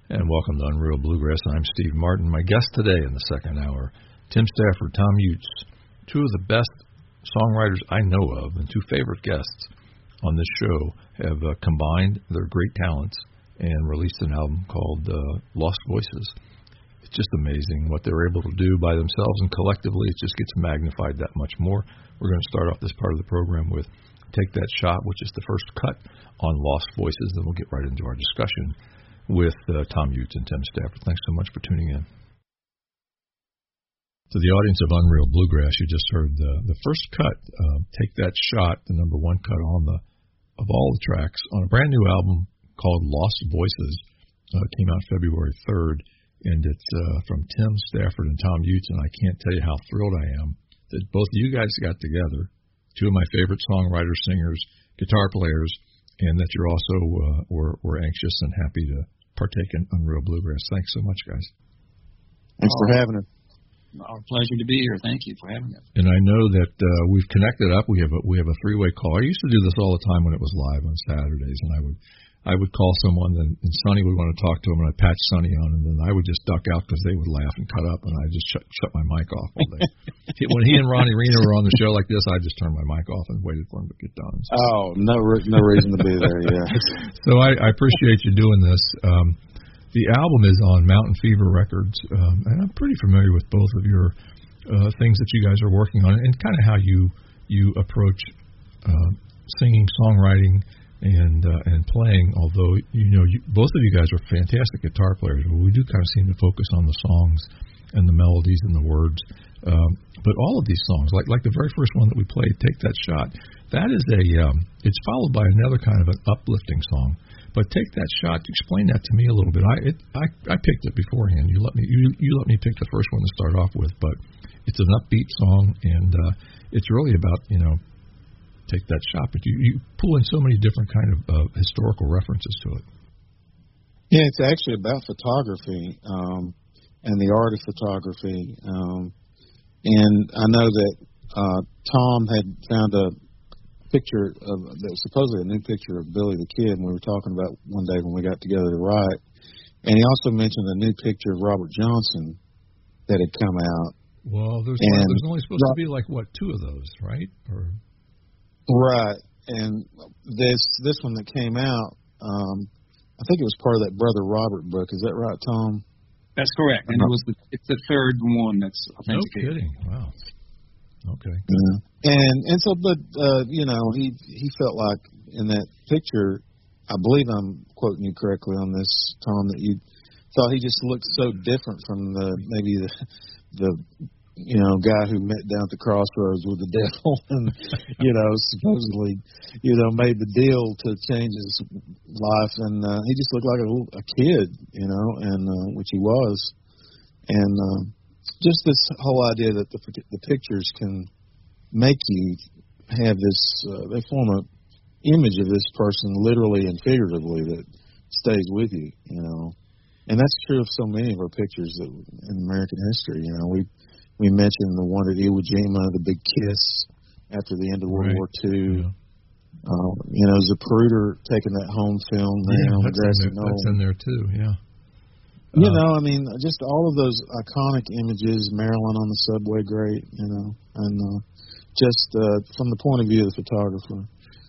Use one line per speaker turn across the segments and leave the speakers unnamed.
And welcome to Unreal Bluegrass. I'm Steve Martin. My guest today in the second hour, Tim Stafford, Tom Utes, two of the best songwriters I know of and two favorite guests on this show have combined their great talents and released an album called Lost Voices. It's just amazing what they're able to do by themselves, and collectively it just gets magnified that much more. We're going to start off this part of the program with Take That Shot, which is the first cut on Lost Voices, then we'll get right into our discussion with Tom Utes and Tim Stafford. Thanks so much for tuning in. To the audience of Unreal Bluegrass, you just heard the first cut, Take That Shot, the number one cut of all the tracks on a brand new album called Lost Voices. It came out February 3rd, and it's from Tim Stafford and Tom Utes, and I can't tell you how thrilled I am that both of you guys got together, two of my favorite songwriters, singers, guitar players, and that you're also were anxious and happy to partake in Unreal Bluegrass. Thanks so much, guys.
Thanks for having us.
Our pleasure to be here. Thank you for having us.
And I know that we've connected up. We have a three-way call. I used to do this all the time when it was live on Saturdays, and I would call someone, and Sonny would want to talk to him, and I'd patch Sonny on, and then I would just duck out because they would laugh and cut up, and I'd just shut my mic off all day. When he and Ronnie Reno were on the show like this, I just turned my mic off and waited for him to get done. So.
Oh, no reason to be there, yeah.
So I appreciate you doing this. The album is on Mountain Fever Records, and I'm pretty familiar with both of your things that you guys are working on, and kind of how you approach singing, songwriting, and playing. Although both of you guys are fantastic guitar players, but we do kind of seem to focus on the songs and the melodies and the words. But all of these songs, like the very first one that we played, Take That Shot, that is it's followed by another kind of an uplifting song. But Take That Shot, explain that to me a little bit. I picked it beforehand. You let me pick the first one to start off with, but it's an upbeat song, and it's really about take that shot. But you pull in so many different kind of historical references to it.
Yeah, it's actually about photography and the art of photography. And I know that Tom had found a picture of that was supposedly a new picture of Billy the Kid, and we were talking about one day when we got together to write. And he also mentioned a new picture of Robert Johnson that had come out.
Well, there's only supposed to be like two of those, right?
Right. And this one that came out, I think it was part of that Brother Robert book. Is that right, Tom?
That's correct. And it's the third one that's authenticated.
No kidding. Wow. Okay.
Yeah. And so, but he felt like in that picture, I believe I'm quoting you correctly on this, Tom, that you thought he just looked so different from maybe the guy who met down at the crossroads with the devil and supposedly made the deal to change his life, and he just looked like a kid, and which he was, and just this whole idea that the pictures can make you have this, they form an image of this person literally and figuratively that stays with you, and that's true of so many of our pictures in American history. We mentioned the one at Iwo Jima, the big kiss after the end of World War II. Yeah. Zapruder taking that home film there on the grassy knoll.
That's in there too, yeah.
Just all of those iconic images, Marilyn on the subway, great, and just from the point of view of the photographer.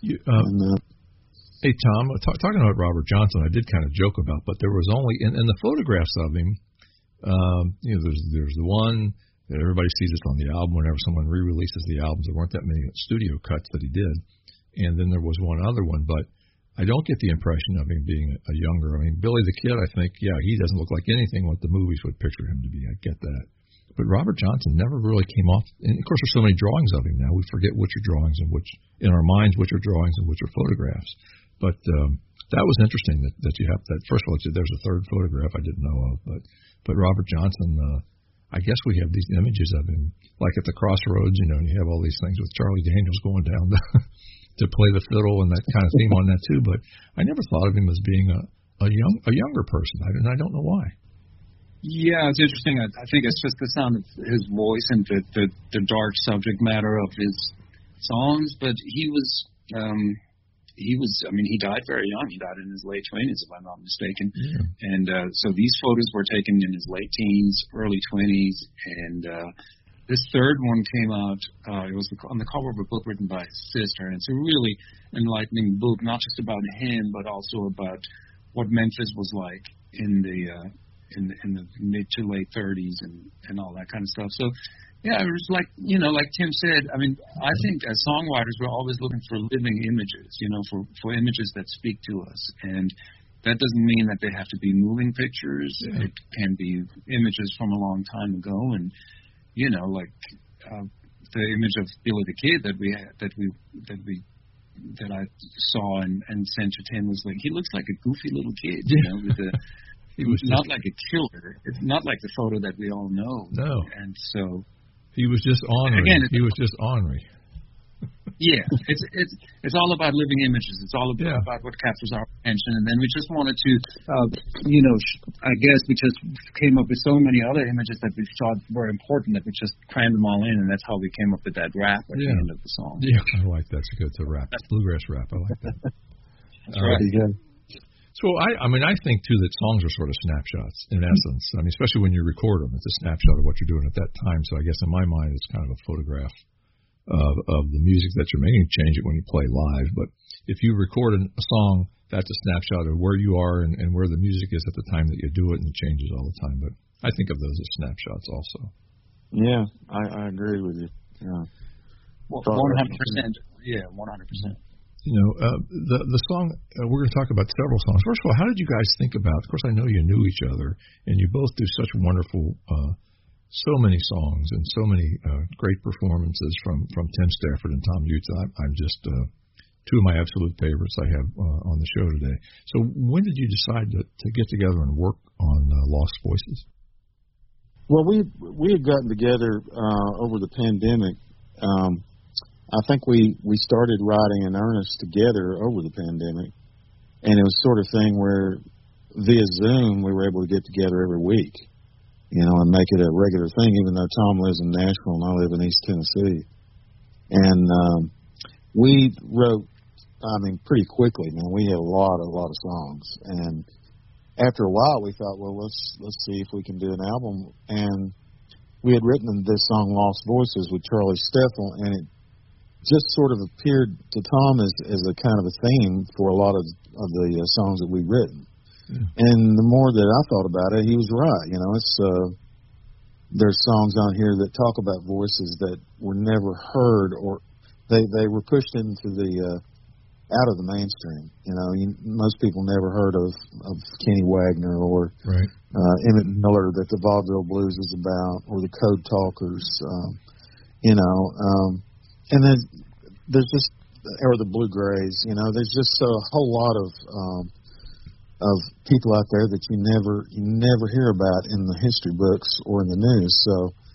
Hey, Tom, talking about Robert Johnson, I did kind of joke about, but there was only, in the photographs of him, there's the one that everybody sees it on the album whenever someone re-releases the albums. There weren't that many studio cuts that he did. And then there was one other one, but I don't get the impression of him being a younger. Billy the Kid, I think, he doesn't look like anything what the movies would picture him to be. I get that. But Robert Johnson never really came off. And of course, there's so many drawings of him now. We forget which are drawings and which, in our minds, which are drawings and which are photographs. But that was interesting that you have that. First of all, there's a third photograph I didn't know of. But Robert Johnson, I guess we have these images of him, like at the crossroads, and you have all these things with Charlie Daniels going down to play the fiddle and that kind of theme on that too. But I never thought of him as being a younger person, and I don't know why.
Yeah, it's interesting. I think it's just the sound of his voice and the dark subject matter of his songs. But he was he died very young. He died in his late 20s, if I'm not mistaken.
Yeah.
And so these photos were taken in his late teens, early 20s. And this third one came out, it was on the cover of a book written by his sister. And it's a really enlightening book, not just about him, but also about what Memphis was like in the mid to late 30s and all that kind of stuff. So, yeah, it was like, like Tim said, I think as songwriters, we're always looking for living images, for images that speak to us. And that doesn't mean that they have to be moving pictures. Yeah. It can be images from a long time ago. And, like the image of Billy the Kid that I saw and sent to Tim was like, he looks like a goofy little kid, with he was not like a killer. It's not like the photo that we all know.
No.
And so
he was just ornery. Again, he was just ornery.
Yeah, it's all about living images. It's all about what captures our attention. And then we just wanted to, I guess we just came up with so many other images that we thought were important that we just crammed them all in, and that's how we came up with that rap at the end of the song.
Yeah, I like that. It's good to rap. Bluegrass rap. I like that.
That's right.
So I think too that songs are sort of snapshots in essence. Especially when you record them, it's a snapshot of what you're doing at that time. So I guess in my mind, it's kind of a photograph of the music that you're making. Change it when you play live, but if you record a song, that's a snapshot of where you are and where the music is at the time that you do it, and it changes all the time. But I think of those as snapshots also.
Yeah, I agree with you. Yeah,
100%. Yeah, 100%.
The song, we're going to talk about several songs. First of all, how did you guys think about, of course I know you knew each other, and you both do such wonderful, so many songs and so many great performances from Tim Stafford and Tom Utz. I'm just two of my absolute favorites I have on the show today. So when did you decide to get together and work on Lost Voices?
Well, we had gotten together over the pandemic. I think we started writing in earnest together over the pandemic, and it was sort of thing where via Zoom we were able to get together every week, and make it a regular thing, even though Tom lives in Nashville and I live in East Tennessee. And we wrote, pretty quickly, man. We had a lot of songs, and after a while we thought, well, let's see if we can do an album. And we had written this song Lost Voices with Charlie Steffel, and it just sort of appeared to Tom as a kind of a theme for a lot of the songs that we've written. Yeah. And the more that I thought about it, he was right. There's songs on here that talk about voices that were never heard, or they were pushed into the out of the mainstream. Most people never heard of Kenny Wagner or Emmett Miller that the Vaudeville Blues is about, or the Code Talkers. And then there's just, or the Blue Grays, there's just a whole lot of people out there that you never hear about in the history books or in the news. So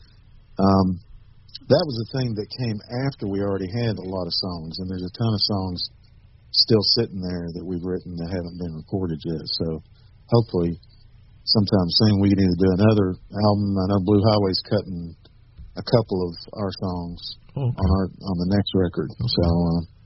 that was the thing that came after we already had a lot of songs, and there's a ton of songs still sitting there that we've written that haven't been recorded yet. So hopefully sometime soon we can either do another album. I know Blue Highway's cutting a couple of our songs on the next record. Okay. So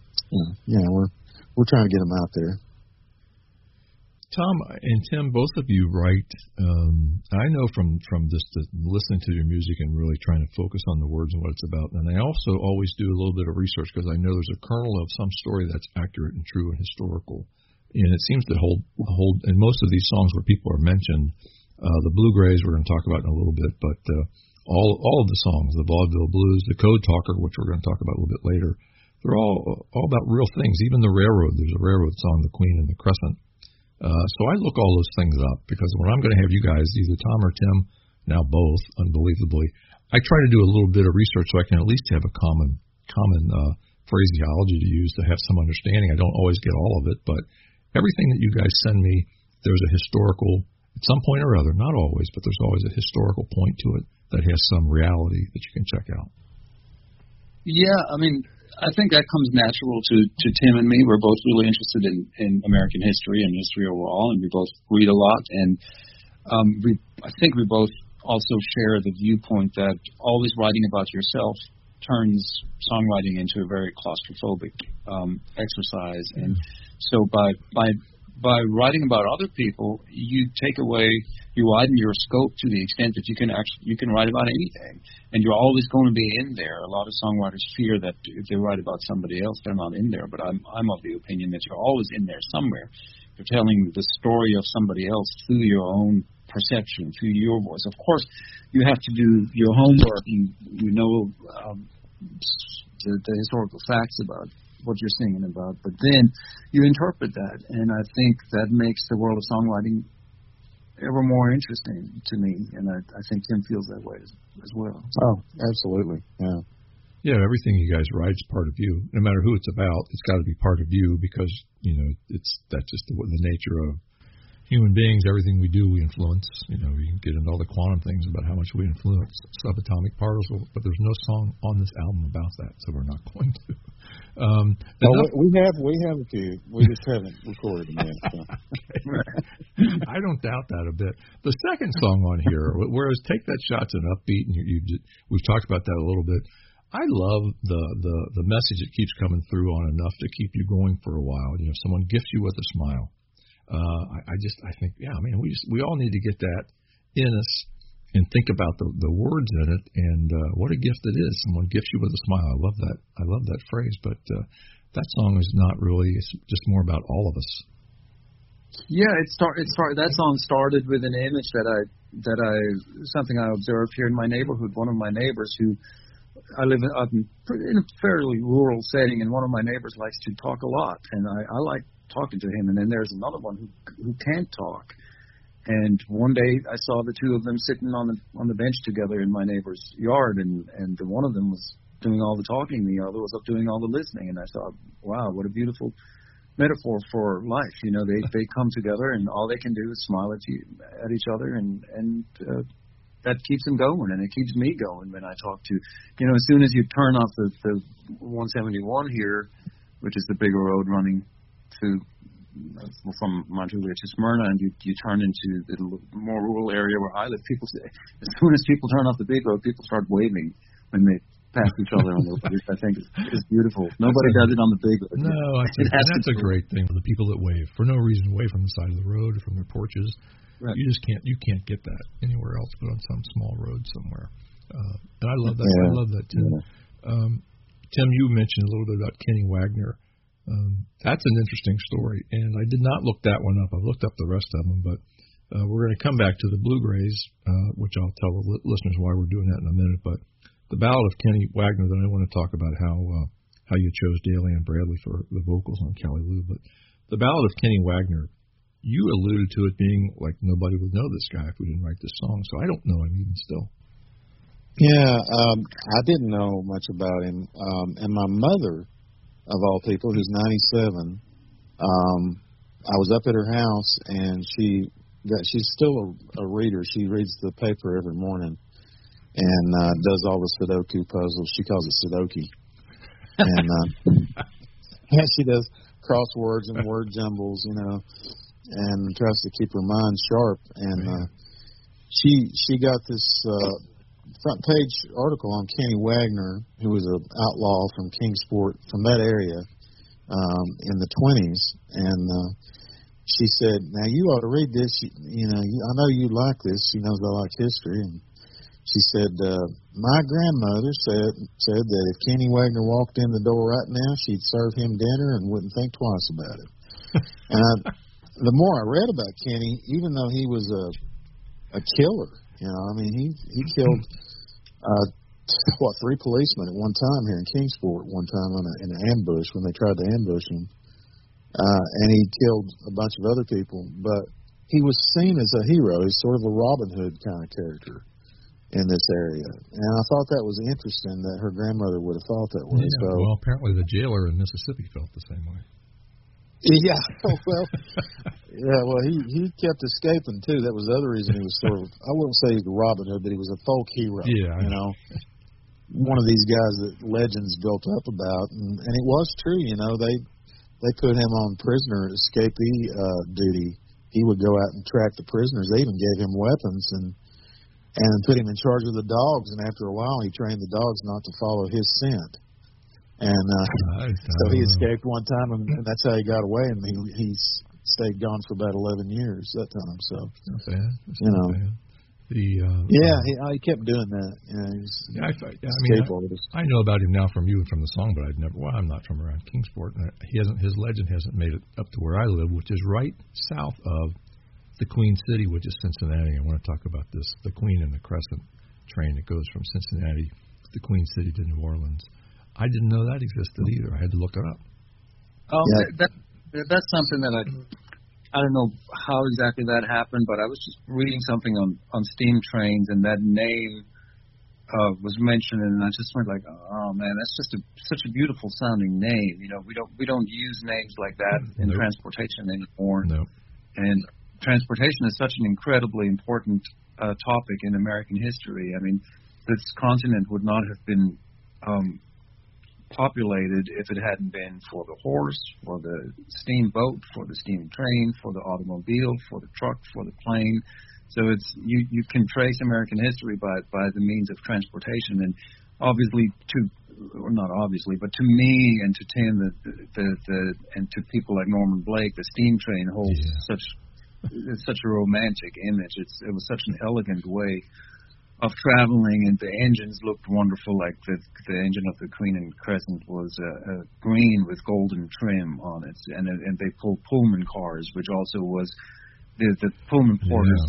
we're trying to get them out there.
Tom and Tim, both of you write. I know from just listening to your music and really trying to focus on the words and what it's about. And I also always do a little bit of research because I know there's a kernel of some story that's accurate and true and historical. And it seems to hold in most of these songs where people are mentioned. The Blue Grays we're going to talk about in a little bit, but all of the songs, the Vaudeville Blues, the Code Talker, which we're going to talk about a little bit later, they're all about real things. Even the railroad, there's a railroad song, The Queen and the Crescent. So I look all those things up because when I'm going to have you guys, either Tom or Tim, now both, unbelievably, I try to do a little bit of research so I can at least have a common phraseology to use to have some understanding. I don't always get all of it, but everything that you guys send me, there's a historical, at some point or other, not always, but there's always a historical point to it that has some reality that you can check out.
Yeah, I think that comes natural to Tim and me. We're both really interested in American history and history overall, and we both read a lot. And I think we both also share the viewpoint that always writing about yourself turns songwriting into a very claustrophobic exercise, and so by writing about other people, you widen your scope to the extent that you can write about anything, and you're always going to be in there. A lot of songwriters fear that if they write about somebody else, they're not in there. But I'm of the opinion that you're always in there somewhere. You're telling the story of somebody else through your own perception, through your voice. Of course, you have to do your homework. You know the historical facts about what you're singing about, but then you interpret that, and I think that makes the world of songwriting ever more interesting to me, and I think Tim feels that way as well.
Oh, absolutely, yeah.
Yeah, everything you guys write is part of you. No matter who it's about, it's got to be part of you because, that's just the nature of human beings. Everything we do, we influence. We can get into all the quantum things about how much we influence subatomic particles, but there's no song on this album about that, so we're not going to.
We have a few. We just haven't recorded them yet. So.
I don't doubt that a bit. The second song on here, whereas Take That Shot's an upbeat, and we've talked about that a little bit. I love the message that keeps coming through on enough to keep you going for a while. Someone gifts you with a smile. I think, we all need to get that in us and think about the words in it and what a gift it is. Someone gifts you with a smile. I love that phrase, but that song is not really. It's just more about all of us.
Yeah, that song started with an image something I observed here in my neighborhood. One of my neighbors I live in a fairly rural setting, and one of my neighbors likes to talk a lot, and I like talking to him. And then there's another one who can't talk. And one day I saw the two of them sitting on the bench together in my neighbor's yard, and the one of them was doing all the talking, the other was up doing all the listening. And I thought, wow, what a beautiful metaphor for life. They come together, and all they can do is smile at each other, and that keeps them going, and it keeps me going when I talk to, as soon as you turn off the 171 here, which is the bigger road running from Montjuic to Smyrna, and you turn into the more rural area where I live. As soon as people turn off the big road, people start waving when they pass each other on the road, which I think is beautiful. Nobody does it on the big road.
No, that's a great thing for the people that wave for no reason, wave from the side of the road or from their porches. Right. You can't get that anywhere else but on some small road somewhere. And I love that. Yeah. I love that, Tim. Yeah. Tim, you mentioned a little bit about Kenny Wagner. That's an interesting story, and I did not look that one up. I've looked up the rest of them, but we're going to come back to the Bluegrays, which I'll tell the listeners why we're doing that in a minute. But the Ballad of Kenny Wagner, then I want to talk about how you chose Daly and Bradley for the vocals on Kelly Lou. But the Ballad of Kenny Wagner, you alluded to it being like nobody would know this guy if we didn't write this song, so I don't know him even still.
Yeah, I didn't know much about him, and my mother, of all people, who's 97. I was up at her house, and she's still a reader. She reads the paper every morning and does all the Sudoku puzzles. She calls it Sudoku. And she does crosswords and word jumbles, and tries to keep her mind sharp. And she got this front page article on Kenny Wagner, who was an outlaw from Kingsport, from that area, in the 20s, and she said, "Now you ought to read this. I know you like this." She knows I like history, and she said, "My grandmother said that if Kenny Wagner walked in the door right now, she'd serve him dinner and wouldn't think twice about it." And the more I read about Kenny, even though he was a killer, he killed 3 policemen at one time here in Kingsport, one time in an ambush when they tried to ambush him. And he killed a bunch of other people, but he was seen as a hero. He's sort of a Robin Hood kind of character in this area. And I thought that was interesting that her grandmother would have thought that way.
Yeah, so, well, apparently the jailer in Mississippi felt the same way.
Yeah, well, he kept escaping too. That was the other reason he was sort of, I wouldn't say he's a Robin Hood, but he was a folk hero.
Yeah,
one of these guys that legends built up about, and it was true. They put him on prisoner escapee duty. He would go out and track the prisoners. They even gave him weapons, and and put him in charge of the dogs. And after a while, he trained the dogs not to follow his scent. And so he escaped one time, and that's how he got away. And he stayed gone for about 11 years that time. So,
not bad.
You know.
Bad.
He kept doing that.
I know about him now from you and from the song, but I'm not from around Kingsport. And his legend hasn't made it up to where I live, which is right south of the Queen City, which is Cincinnati. I want to talk about this, the Queen and the Crescent train that goes from Cincinnati to the Queen City to New Orleans. I didn't know that existed either. I had to look it up.
Oh, yeah. That's something that I don't know how exactly that happened, but I was just reading something on steam trains, and that name was mentioned, and I just went like, oh man, that's just such a beautiful sounding name. You know, we don't use names like that in transportation anymore.
No.
And transportation is such an incredibly important topic in American history. I mean, this continent would not have been populated if it hadn't been for the horse, for the steamboat, for the steam train, for the automobile, for the truck, for the plane. So it's you can trace American history by the means of transportation, and obviously not obviously, but to me and to Tim and to people like Norman Blake, the steam train holds such a romantic image. It was such an elegant way of traveling, and the engines looked wonderful. Like the engine of the Queen and Crescent was green with golden trim on it, and they pulled Pullman cars, which also was the Pullman porters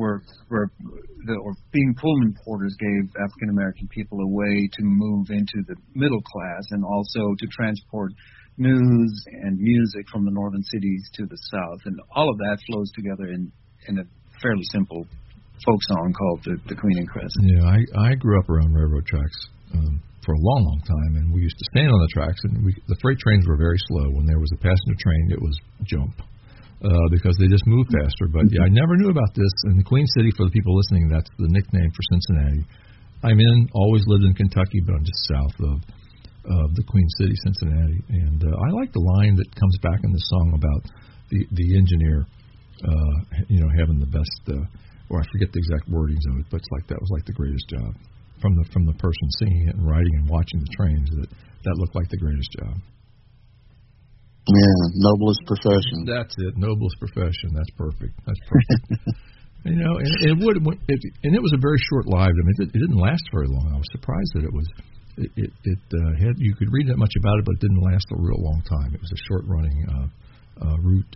being Pullman porters gave African American people a way to move into the middle class, and also to transport news and music from the northern cities to the south, and all of that flows together in a fairly simple folk song called the Queen and Crescent.
Yeah, I grew up around railroad tracks for a long, long time, and we used to stand on the tracks, and the freight trains were very slow. When there was a passenger train, it was jump because they just moved faster. But yeah, I never knew about this. And the Queen City, for the people listening, that's the nickname for Cincinnati. Always lived in Kentucky, but I'm just south of the Queen City, Cincinnati. And I like the line that comes back in the song about the engineer, having the best. Or I forget the exact wordings of it, but it's like that was like the greatest job from the person singing it and writing and watching the trains. That looked like the greatest job.
Yeah, noblest profession.
That's it, noblest profession. That's perfect. And it was a very short lived. I mean, it didn't last very long. I was surprised that it was. It had, you could read that much about it, but it didn't last a real long time. It was a short running route.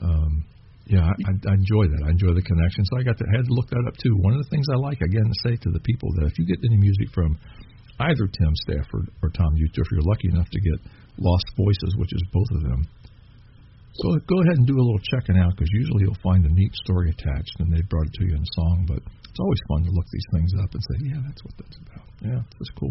I enjoy that. I enjoy the connection. So I had to look that up too. One of the things I like, again, to say to the people that if you get any music from either Tim Stafford or Tom Uter, if you're lucky enough to get Lost Voices, which is both of them, so go ahead and do a little checking out, because usually you'll find a neat story attached, and they brought it to you in a song. But it's always fun to look these things up and say, yeah, that's what that's about. Yeah, that's cool.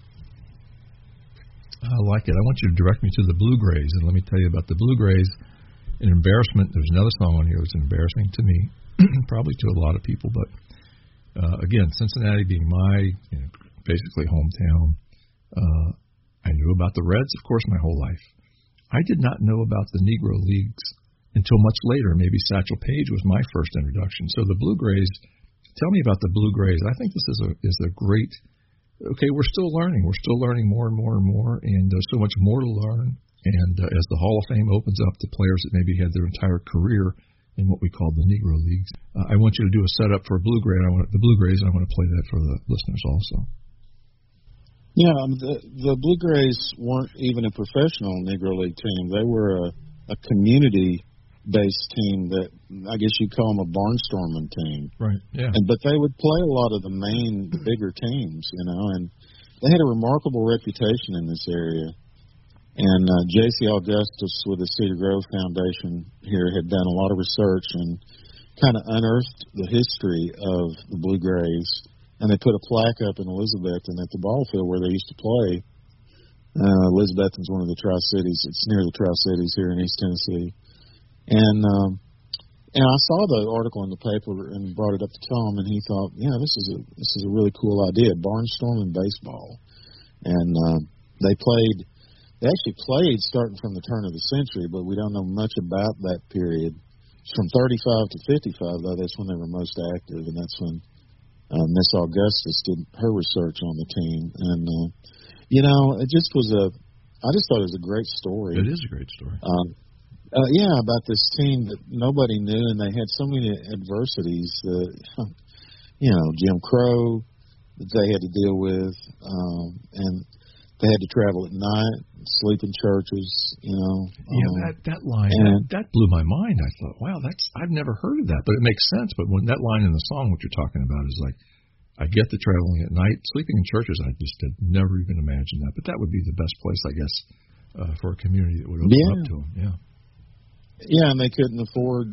I like it. I want you to direct me to the Blue Grays, and let me tell you about the Blue Grays. An embarrassment. There's another song on here that's embarrassing to me, probably to a lot of people. But again, Cincinnati being my basically hometown, I knew about the Reds, of course, my whole life. I did not know about the Negro Leagues until much later. Maybe Satchel Paige was my first introduction. So the Blue Grays. Tell me about the Blue Grays. I think this is a great. Okay, we're still learning. We're still learning more and more and more, and there's so much more to learn. And as the Hall of Fame opens up to players that maybe had their entire career in what we call the Negro Leagues, I want you to do a setup for the Blue Grays, and I want to play that for the listeners also.
Yeah, the Blue Grays weren't even a professional Negro League team. They were a community-based team that I guess you'd call them a barnstorming team.
Right, yeah.
But they would play a lot of the main bigger teams, and they had a remarkable reputation in this area. And J.C. Augustus with the Cedar Grove Foundation here had done a lot of research and kind of unearthed the history of the Blue Grays. And they put a plaque up in Elizabethton at the ball field where they used to play. Elizabethton's one of the Tri-Cities. It's near the Tri-Cities here in East Tennessee. And I saw the article in the paper and brought it up to Tom, and he thought, yeah, this is a really cool idea, barnstorming baseball. And they actually played starting from the turn of the century, but we don't know much about that period. From 35 to 55, though, that's when they were most active, and that's when Miss Augustus did her research on the team, and it just was I just thought it was a great story.
It is a great story.
About this team that nobody knew, and they had so many adversities that, Jim Crow that they had to deal with, and they had to travel at night, sleep in churches,
that line, that blew my mind. I thought, wow, I've never heard of that, but it makes sense. But when that line in the song, what you're talking about is like, I get the traveling at night, sleeping in churches. I just had never even imagined that, but that would be the best place, I guess, for a community that would open up to them. Yeah.
Yeah, and they couldn't afford,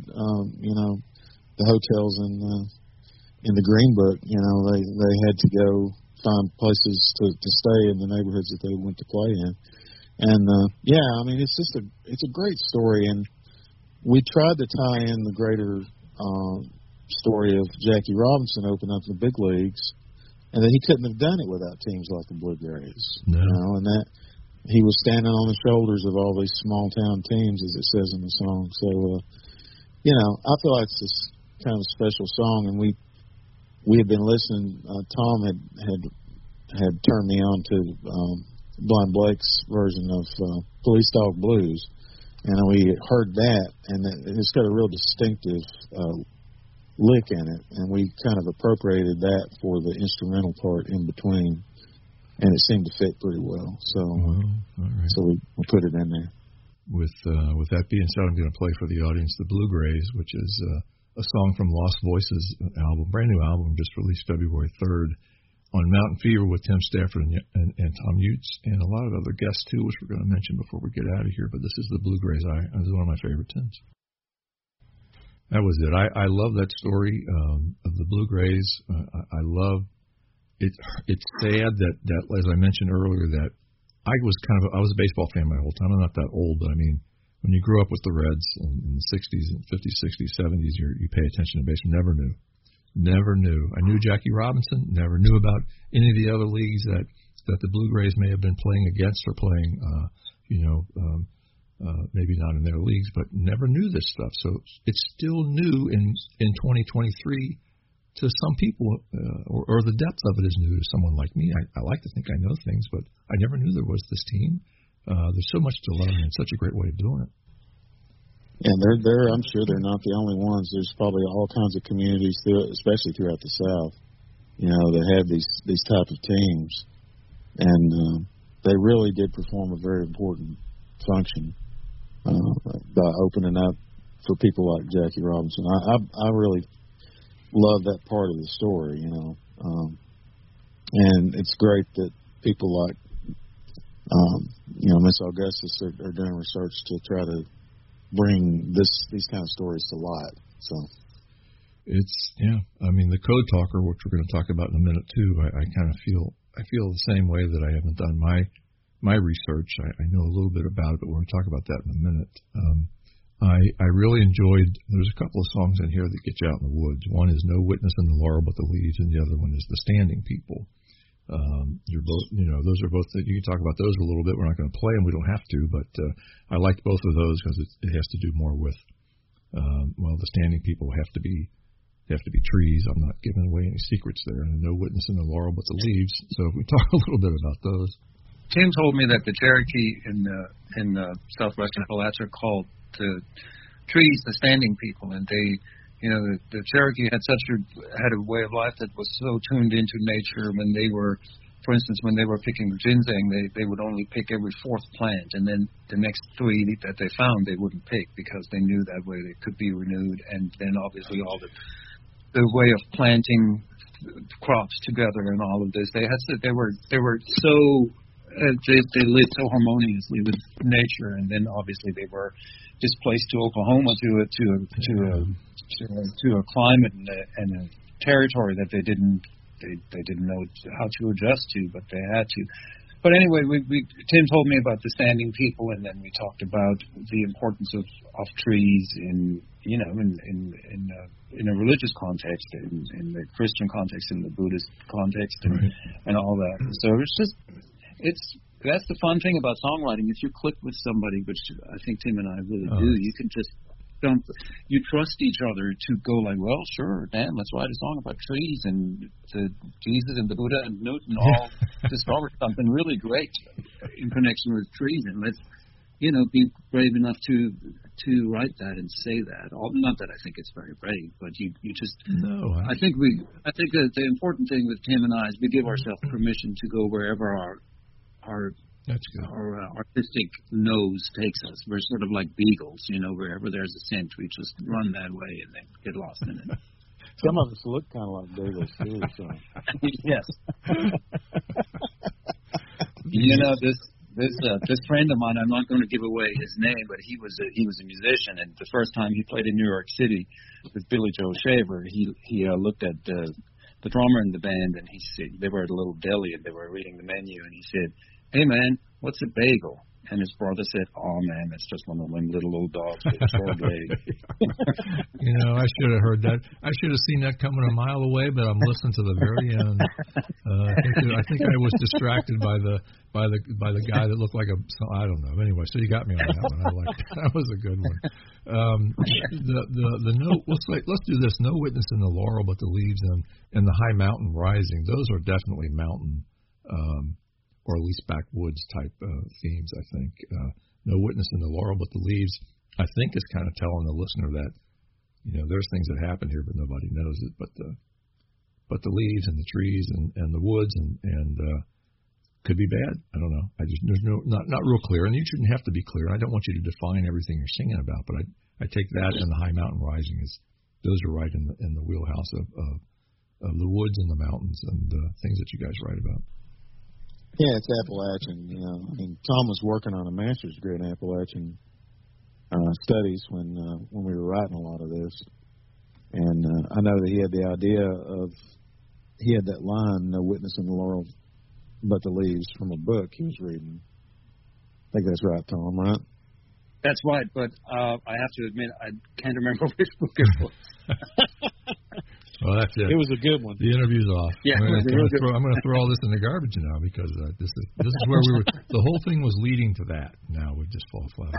the hotels in the Green Book. They had to go find places to stay in the neighborhoods that they went to play in. And it's a great story, and we tried to tie in the greater story of Jackie Robinson opening up the big leagues, and that he couldn't have done it without teams like the Blue Grays.
No.
And that he was standing on the shoulders of all these small town teams, as it says in the song. So, I feel like it's this kind of special song, and we had been listening. Tom had turned me on to Blind Blake's version of Police Dog Blues, and we heard that, and it's got a real distinctive lick in it, and we kind of appropriated that for the instrumental part in between, and it seemed to fit pretty well. So,
all right.
So we put it in there.
With that being said, I'm going to play for the audience the Blue Grays, which is a song from Lost Voices album, brand new album, just released February 3rd on Mountain Fever with Tim Stafford and Tom Utes and a lot of other guests too, which we're going to mention before we get out of here. But this is the Blue Grays. This is one of my favorite tunes. That was it. I love that story of the Blue Grays. I love it. It's sad that as I mentioned earlier, that I was a baseball fan my whole time. I'm not that old, but I mean, when you grew up with the Reds in the 60s and 50s, 60s, 70s, you pay attention to baseball. Never knew. I knew Jackie Robinson. Never knew about any of the other leagues that the Blue Grays may have been playing against or playing. Maybe not in their leagues, but never knew this stuff. So it's still new in 2023 to some people, or the depth of it is new to someone like me. I like to think I know things, but I never knew there was this team. There's so much to learn and such a great way of doing it.
And I'm sure they're not the only ones. There's probably all kinds of communities, especially throughout the South, that have these type of teams. And they really did perform a very important function by opening up for people like Jackie Robinson. I really love that part of the story, and it's great that people like Miss Augustus are doing research to try to bring these kind of stories to light. So the Code Talker, which we're going to talk about in a minute too, I kind of feel the same way that I haven't done my research. I know a little bit about it, but we're going to talk about that in a minute. I really enjoyed, there's a couple of songs in here that get you out in the woods. One is No Witness in the Laurel But the Leaves, and the other one is The Standing People. You're both, those are both, you can talk about those a little bit. We're not going to play them, we don't have to, but I liked both of those because it has to do more with, The Standing People have to be trees. I'm not giving away any secrets there. And No Witness in the Laurel But the Leaves. So if we talk a little bit about those.
Tim told me that the Cherokee in southwestern Appalachia called the trees the standing people, and they, the Cherokee had a way of life that was so tuned into nature. When they were, for instance, when they were picking ginseng, they would only pick every fourth plant, and then the next three that they found they wouldn't pick because they knew that way they could be renewed. And then obviously all the way of planting crops together and all of this, they were so. They lived so harmoniously with nature, and then obviously they were displaced to Oklahoma to a climate and a territory that they didn't know how to adjust to, but they had to. But anyway, Tim told me about the standing people, and then we talked about the importance of trees in a religious context, in the Christian context, in the Buddhist context, and all that. So that's the fun thing about songwriting. If you click with somebody, which I think Tim and I really do, you can just you trust each other to go like, well, sure, damn, let's write a song about trees, and Jesus and the Buddha and Newton all discovered something really great in connection with trees, and let's, be brave enough to write that and say that. Not that I think it's very brave, but you just.
No.
I think that the important thing with Tim and I is we give ourselves permission to go wherever our
That's good.
Our artistic nose takes us. We're sort of like beagles, wherever there's a scent, we just run that way and then get lost in it.
Some of us look kind of like beagles too. So.
Yes. This friend of mine, I'm not going to give away his name, but he was a musician, and the first time he played in New York City with Billy Joe Shaver, he looked at the drummer in the band, and he said they were at a little deli and they were reading the menu, and he said, "Hey man, what's a bagel?" And his brother said, "Oh man, that's just one of them little old dogs with a short leg."
I should have heard that. I should have seen that coming a mile away, but I'm listening to the very end. I think I was distracted by the guy that looked like I don't know. Anyway, so you got me on that one. I like that was a good one. The no. Let's do this. No witness in the laurel, but the leaves and the high mountain rising. Those are definitely mountain. Or at least backwoods type themes, I think. No witness in the laurel, but the leaves, I think, is kind of telling the listener that, there's things that happen here, but nobody knows it. But the leaves and the trees and the woods and could be bad. I don't know. There's not real clear, and you shouldn't have to be clear. I don't want you to define everything you're singing about, but I take that and the high mountain rising as those are right in the wheelhouse of the woods and the mountains and things that you guys write about.
Yeah, it's Appalachian. Tom was working on a master's degree in Appalachian studies when we were writing a lot of this, and I know that he had the idea he had that line, "No witness in the laurel, but the leaves," from a book he was reading. I think that's right, Tom. Right?
That's right, but I have to admit I can't remember which book it was.
Well, that's it.
It was a good one.
The interview's off.
Yeah,
I'm going to throw all this in the garbage now because this is where we were. The whole thing was leading to that. Now we just fall flat.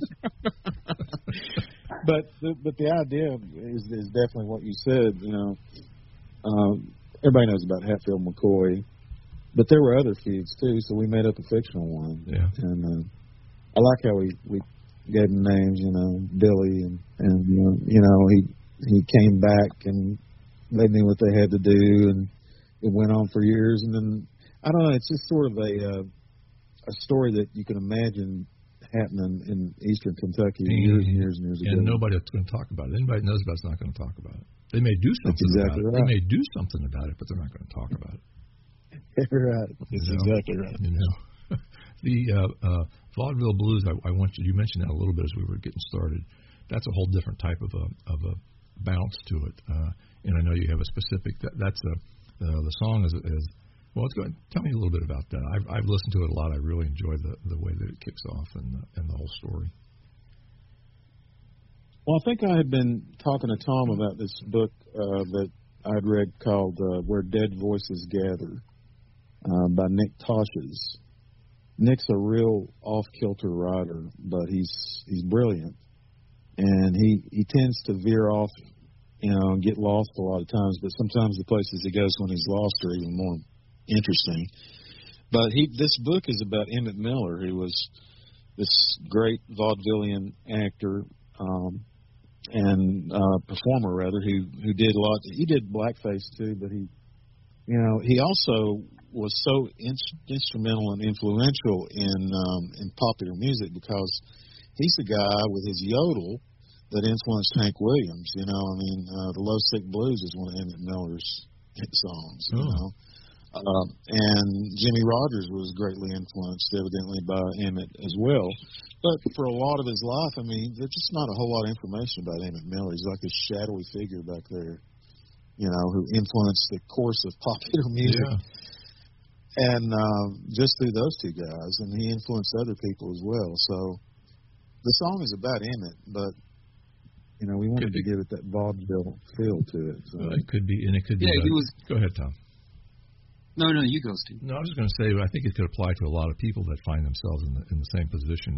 But the idea is definitely what you said. Everybody knows about Hatfield McCoy, but there were other feuds too. So we made up a fictional one.
Yeah.
And I like how we gave them names. Billy and he came back and. They knew what they had to do, and it went on for years. And then, I don't know, it's just sort of a story that you can imagine happening in eastern Kentucky years and years ago.
And nobody's going to talk about it. Anybody knows about it's not going to talk about it. They may do something
exactly
about it.
Right.
They may do something about it, but they're not going to talk about it.
Right. That's exactly right.
The vaudeville blues, you mentioned that a little bit as we were getting started. That's a whole different type of a bounce to it. And I know you have a specific. That's the song is well. Let's go ahead. Tell me a little bit about that. I've listened to it a lot. I really enjoy the way that it kicks off and the whole story.
Well, I think I had been talking to Tom about this book that I'd read called "Where Dead Voices Gather" by Nick Tosches. Nick's a real off-kilter writer, but he's brilliant, and he tends to veer off. And get lost a lot of times, but sometimes the places he goes when he's lost are even more interesting. But this book is about Emmett Miller, who was this great vaudevillian actor and performer, rather, who did a lot. He did blackface too, but he also was so instrumental and influential in popular music because he's the guy with his yodel that influenced Hank Williams. The Low Sick Blues is one of Emmett Miller's hit songs. And Jimmy Rogers was greatly influenced, evidently, by Emmett as well. But for a lot of his life, there's just not a whole lot of information about Emmett Miller. He's like this shadowy figure back there, who influenced the course of popular music. Yeah. And just through those two guys, and he influenced other people as well. So the song is about Emmett, but we wanted to give it that vaudeville feel to it. So.
Well, it could be, and it could be. Go ahead, Tom.
No, you go, Steve.
No, I was going to say, I think it could apply to a lot of people that find themselves in the same position as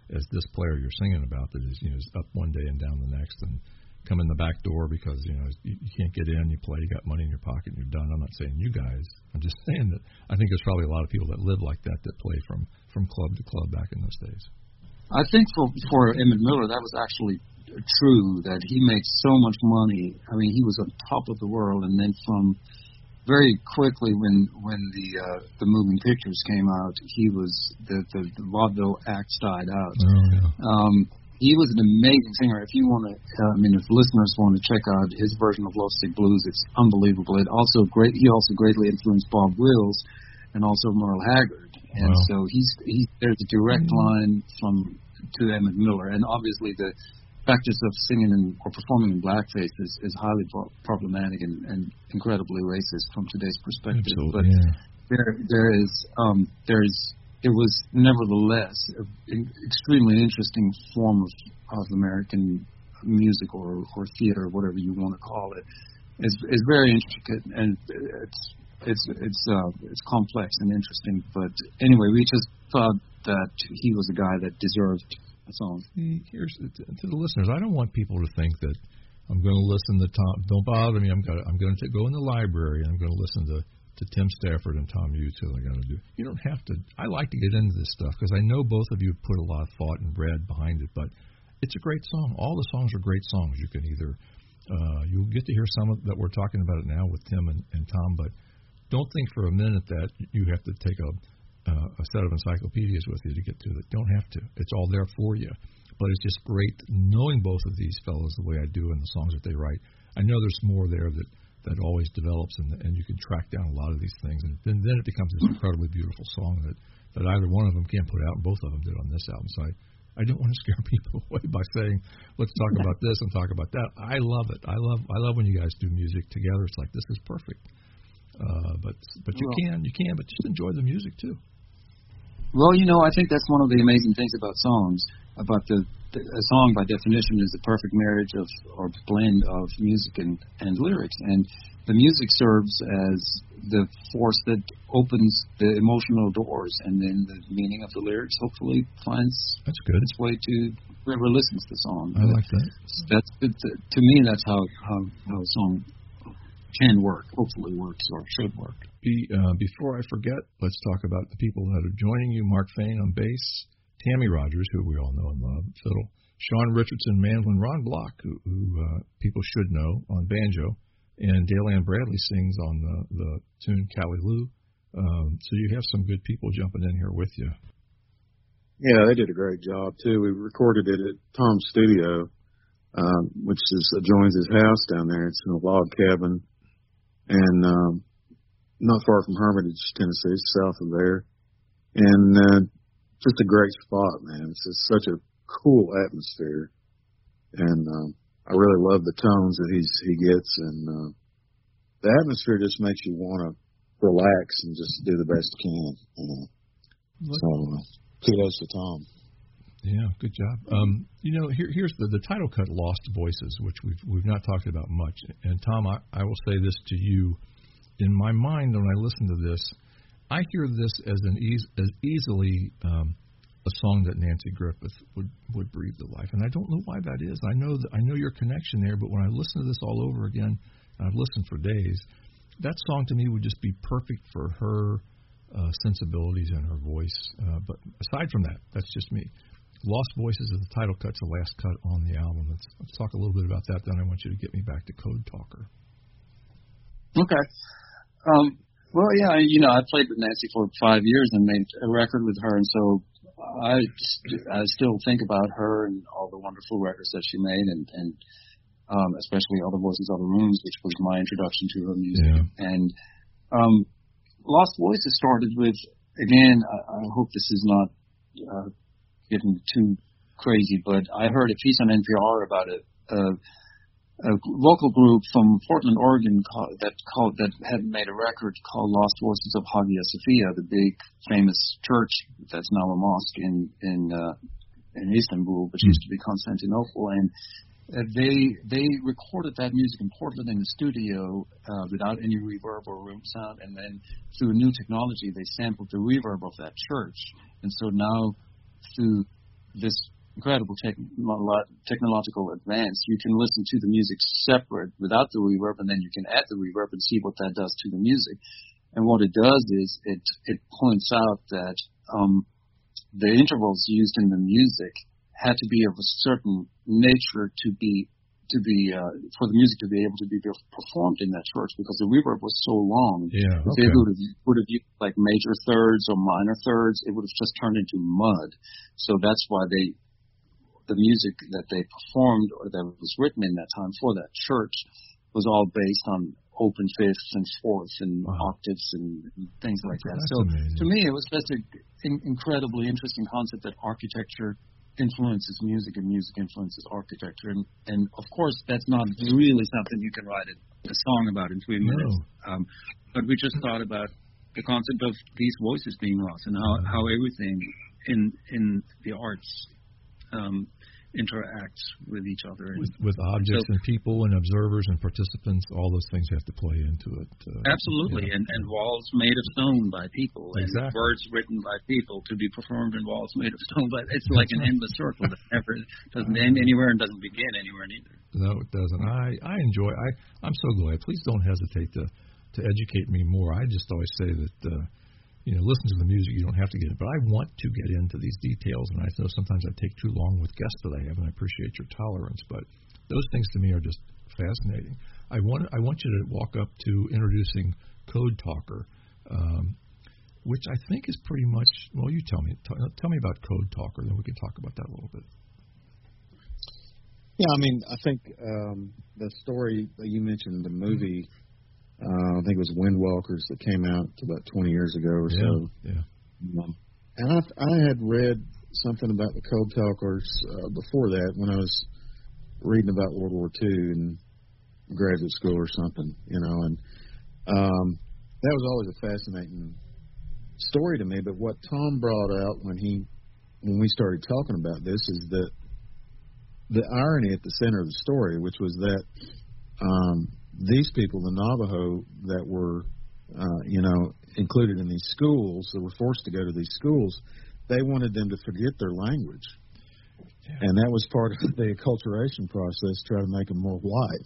as this player you're singing about that is, is up one day and down the next, and come in the back door because, you can't get in, you play, you got money in your pocket, and you're done. I'm not saying you guys. I'm just saying that I think there's probably a lot of people that live like that play from club to club back in those days.
I think for Emmett Miller, that was actually true, that he made so much money. I mean, he was on top of the world, and then from very quickly when the moving pictures came out, he was the vaudeville acts died out.
Oh, yeah.
He was an amazing singer. If you want to, if listeners want to check out his version of Love Sick Blues, it's unbelievable. He also greatly influenced Bob Wills and also Merle Haggard. And so there's a direct line to Emmett Miller. And obviously the practice of singing or performing in blackface is highly problematic and incredibly racist from today's perspective.
Absolutely,
but it was nevertheless an extremely interesting form of American music or theater, whatever you want to call it. It's very intricate, and it's complex and interesting. But anyway, we just thought that he was a guy that deserved a song.
Here's to the listeners. I don't want people to think that I'm going to listen to Tom. Don't bother me. I'm going to go in the library and I'm going to listen to Tim Stafford and Tom Hughes. I got to do. You don't have to. I like to get into this stuff because I know both of you put a lot of thought and bread behind it. But it's a great song. All the songs are great songs. You can either you'll get to hear some of that we're talking about it now with Tim and Tom. But don't think for a minute that you have to take a set of encyclopedias with you to get to it. Don't have to. It's all there for you. But it's just great knowing both of these fellows the way I do and the songs that they write. I know there's more there that always develops, and you can track down a lot of these things. And then it becomes this incredibly beautiful song that either one of them can't put out, and both of them did on this album. So I don't want to scare people away by saying, let's talk about this and talk about that. I love it. I love when you guys do music together. It's like, this is perfect. But you can, but just enjoy the music too.
Well, I think that's one of the amazing things about songs. About a song, by definition, is a perfect marriage or blend of music and lyrics. And the music serves as the force that opens the emotional doors, and then the meaning of the lyrics hopefully finds its way to whoever listens to the song.
I like that.
To me, that's how a song can work, hopefully works or should work.
Before I forget, let's talk about the people that are joining you. Mark Fain on bass, Tammy Rogers, who we all know and love, fiddle, Sean Richardson, mandolin, Ron Block, who people should know, on banjo, and Dale Ann Bradley sings on the tune Callie Lou. So you have some good people jumping in here with you.
Yeah, they did a great job, too. We recorded it at Tom's studio, which adjoins his house down there. It's in a log cabin, and not far from Hermitage, Tennessee, south of there. And just a great spot, man. It's just such a cool atmosphere, and I really love the tones that he gets, and the atmosphere just makes you want to relax and just do the best you can. So kudos to Tom.
Yeah, good job. Here's the title cut, "Lost Voices," which we've not talked about much. And Tom, I will say this to you: in my mind, when I listen to this, I hear this as as easily a song that Nancy Griffith would breathe to life, and I don't know why that is. I know your connection there, but when I listen to this all over again, and I've listened for days, that song to me would just be perfect for her sensibilities and her voice. But aside from that, that's just me. Lost Voices is the title cut, it's the last cut on the album. Let's talk a little bit about that. Then I want you to get me back to Code Talker.
Okay. Well, yeah, I played with Nancy for 5 years and made a record with her, and so I still think about her and all the wonderful records that she made, and especially Other Voices, Other Rooms, which was my introduction to her music. Yeah. And Lost Voices started with, again, I hope this is not getting too crazy, but I heard a piece on NPR about a local group from Portland, Oregon, that had made a record called Lost Voices of Hagia Sophia, the big famous church that's now a mosque in Istanbul, which used to be Constantinople, and they recorded that music in Portland in the studio without any reverb or room sound, and then through new technology they sampled the reverb of that church, and so now through this incredible technological advance, you can listen to the music separate without the reverb, and then you can add the reverb and see what that does to the music. And what it does is it points out that the intervals used in the music had to be of a certain nature to be for the music to be able to be performed in that church, because the reverb was so long.
Yeah,
If they would have used like major thirds or minor thirds, it would have just turned into mud. So that's why the music that they performed or that was written in that time for that church was all based on open fifths and fourths and octaves and things like that. So
amazing.
To me, it was just an incredibly interesting concept that architecture influences music and music influences architecture. And of course, that's not really something you can write a song about in 3 minutes. But we just thought about the concept of these voices being lost and how everything in the arts interacts with each other.
With objects and people and observers and participants, all those things have to play into it.
Absolutely, and walls made of stone by people,
exactly.
And words written by people to be performed in walls made of stone. But it's like an endless circle that never doesn't end anywhere and doesn't begin anywhere neither.
No, it doesn't. I enjoy. I'm so glad. Please don't hesitate to educate me more. I just always say that. Listen to the music. You don't have to get it, but I want to get into these details, and I know sometimes I take too long with guests that I have, and I appreciate your tolerance. But those things to me are just fascinating. I want you to walk up to introducing Code Talker, which I think is pretty much. Well, you tell me. Tell me about Code Talker, then we can talk about that a little bit.
Yeah, I mean, I think the story that you mentioned, the movie. I think it was Windwalkers that came out about 20 years ago or so.
Yeah.
And I had read something about the Code Talkers before that when I was reading about World War II in graduate school or something, and that was always a fascinating story to me. But what Tom brought out when we started talking about this is that the irony at the center of the story, which was that these people, the Navajo that were, included in these schools, that were forced to go to these schools, they wanted them to forget their language. Yeah. And that was part of the acculturation process, try to make them more white.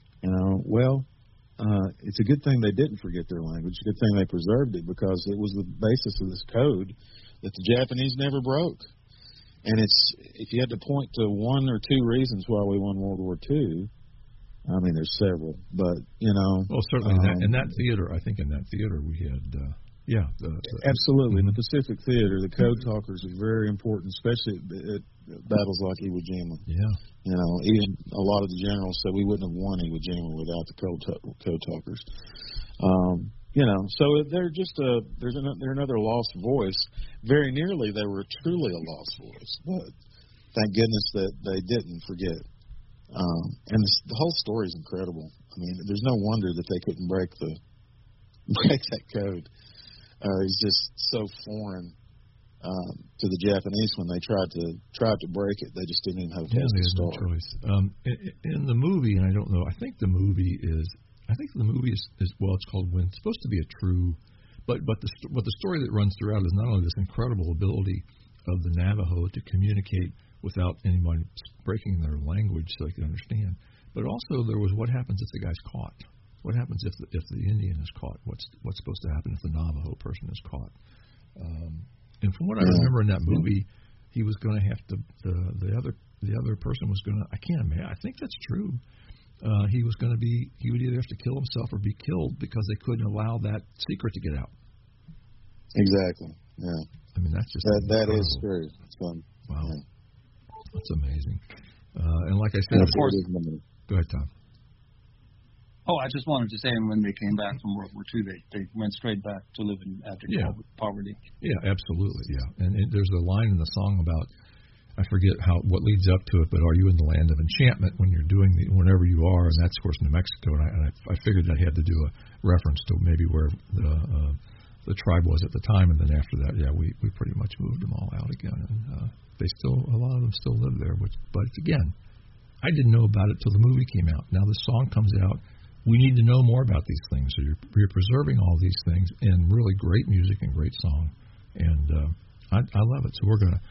It's a good thing they didn't forget their language. Good thing they preserved it, because it was the basis of this code that the Japanese never broke. And if you had to point to one or two reasons why we won World War II, I mean, there's several, but,
Well, certainly in that theater, I think in that theater we had,
absolutely. In the Pacific Theater, the Code Talkers are very important, especially at battles like Iwo Jima.
Yeah.
Even a lot of the generals said we wouldn't have won Iwo Jima without the Code Talkers. So they're they're another lost voice. Very nearly, they were truly a lost voice, but thank goodness that they didn't forget. And the whole story is incredible. I mean, there's no wonder that they couldn't break that code. It's just so foreign to the Japanese when they tried to break it. They just didn't even have a place to start.
No choice. In the movie, and I don't know, I think the movie is it's called Wind. It's supposed to be a true, but the story that runs throughout is not only this incredible ability of the Navajo to communicate without anyone breaking their language so they can understand, but also there was what happens if the guy's caught. What happens if the Indian is caught? What's supposed to happen if the Navajo person is caught? And from what I remember in that movie, he was going to have to the other person was going to. I can't imagine. I think that's true. He would either have to kill himself or be killed because they couldn't allow that secret to get out.
Exactly. Yeah.
I mean, that's just
that is true.
Wow.
Yeah.
That's amazing. And like I said,
of course.
Go ahead, Tom.
Oh, I just wanted to say, when they came back from World War II, they went straight back to live in abject poverty. Yeah,
absolutely, yeah. And there's a line in the song about, I forget what leads up to it, but are you in the land of enchantment when you're doing whenever you are, and that's of course New Mexico, and I figured I had to do a reference to maybe where the tribe was at the time, and then after that, we pretty much moved them all out again, and a lot of them still live there. But again, I didn't know about it till the movie came out. Now the song comes out. We need to know more about these things. So you're preserving all these things, and really great music and great song, and I love it. So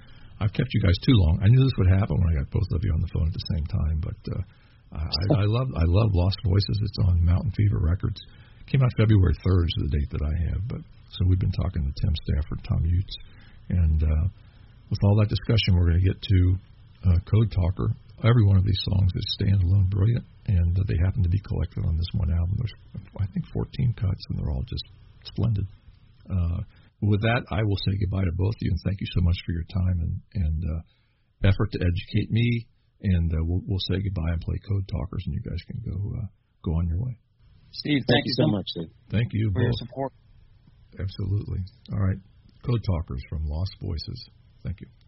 I've kept you guys too long. I knew this would happen when I got both of you on the phone at the same time, but I love Lost Voices. It's on Mountain Fever Records. It came out February 3rd is the date that I have. But so we've been talking to Tim Stafford, Tom Utes, and with all that discussion, we're going to get to Code Talker. Every one of these songs is standalone brilliant, and they happen to be collected on this one album. There's, I think, 14 cuts, and they're all just splendid. With that, I will say goodbye to both of you, and thank you so much for your time and effort to educate me. And we'll say goodbye and play Code Talkers, and you guys can go on your way.
Steve, thank you so much, Steve.
Thank you
for
both.
your support.
Absolutely. All right, Code Talkers from Lost Voices. Thank you.